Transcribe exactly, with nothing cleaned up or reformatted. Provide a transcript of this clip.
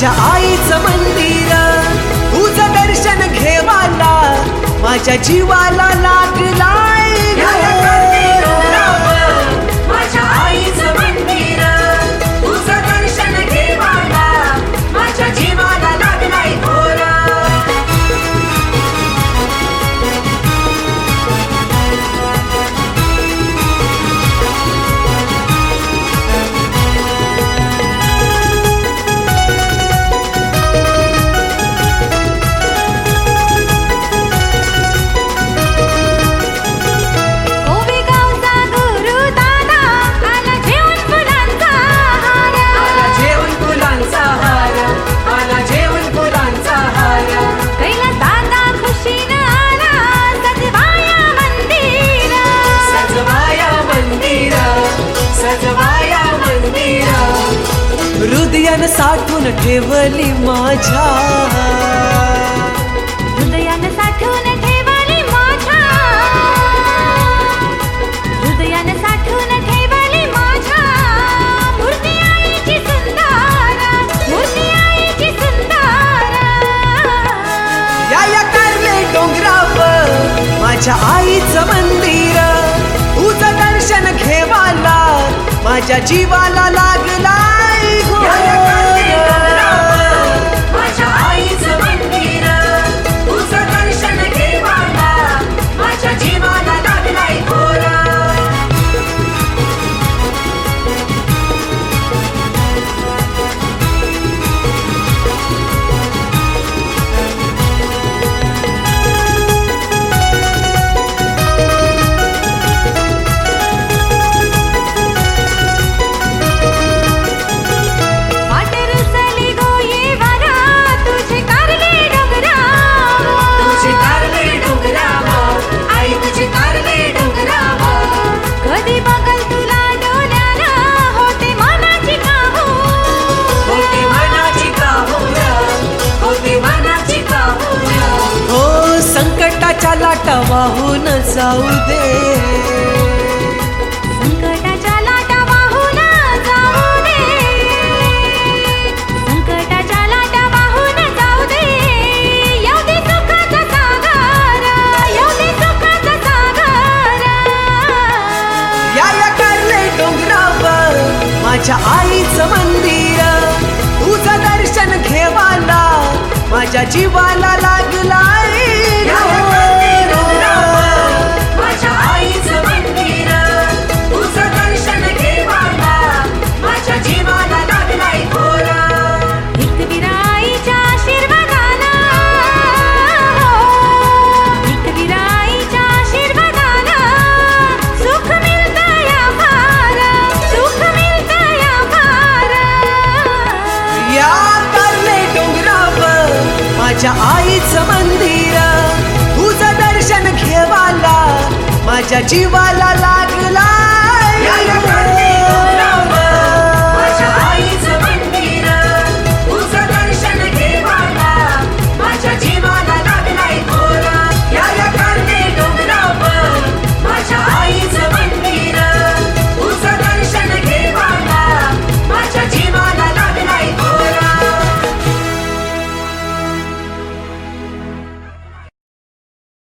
माझ्या आईचं मंदिर तुझं दर्शन घेवाला माझ्या जीवाला लागलाय माझ्या आईचं मंदिर तुझं दर्शन घेवाला माझ्या जीवाला लागलाय घोर हृदयान साठून ठेवली माझ्या हृदयान साठून ठेवली माझ्या हृदयान साठून ठेवली माझ्या मूर्ती आईची सुंदर मूर्ती आईची सुंदर या या कारले डोंगरावर माझ्या आईचं मंदिर तुझं दर्शन घेवाला माझ्या जीवाला लागलाय माझ्या आईचं मंदिर तुझं दर्शन घेवाला माझ्या जीवाला लागलाय घोर लाटा वाहून जाऊ दे संकटाच्या लाटा वाहून जाऊ दे संकटाच्या लाटा वाहून जाऊ दे येऊ दे सुखाचा सागर येऊ दे सुखाचा सागर या या कारले डोंगरावर माझ्या आईचं मंदिर तुझं दर्शन घेवाला माझ्या जीवाला लागलाय माझ्या आईचं मंदिर तुझं दर्शन घेवाला माझ्या जीवाला लागलाय घोर एकवीर आईच्या आशीर्वादानं एकवीर आईच्या आशीर्वादानं सुख मिळतंय फार सुख मिळतंय फार या कारले डोंगरावर माझ्या आईचं मंदिर तुझं दर्शन घेवाला माझ्या जीवा